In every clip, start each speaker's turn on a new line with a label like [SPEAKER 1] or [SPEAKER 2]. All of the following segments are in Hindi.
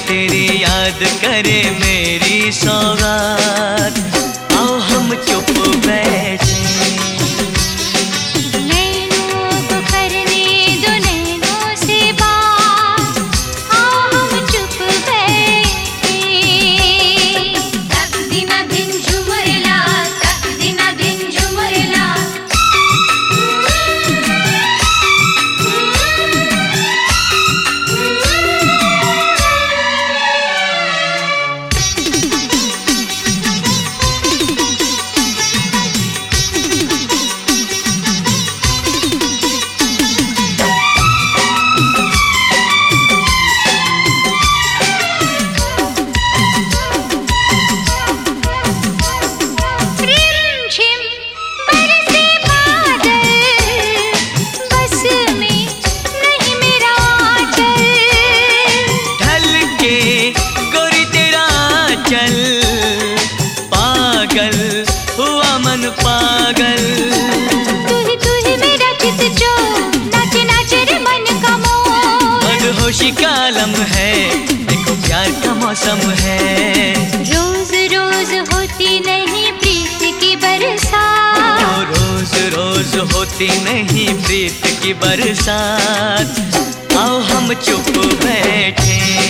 [SPEAKER 1] तेरी याद करे मेरी सौगात, आओ हम चुप बैठे। पागल हुआ मन पागल,
[SPEAKER 2] तू ही मेरा चित जो नाचे नाचे रे मन का मोर।
[SPEAKER 1] मदहोशी का आलम है, देखो प्यार का मौसम है।
[SPEAKER 2] रोज रोज होती नहीं प्रीत की बरसात,
[SPEAKER 1] रोज रोज होती नहीं प्रीत की बरसात, आओ हम चुप बैठे।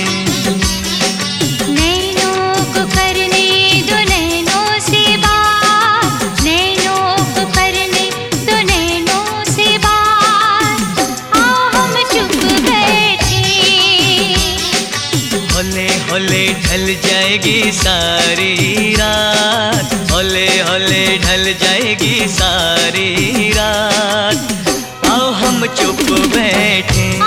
[SPEAKER 1] हौले हौले ढल जाएगी सारी रात, हौले हौले ढल जाएगी सारी रात, आओ हम चुप बैठे।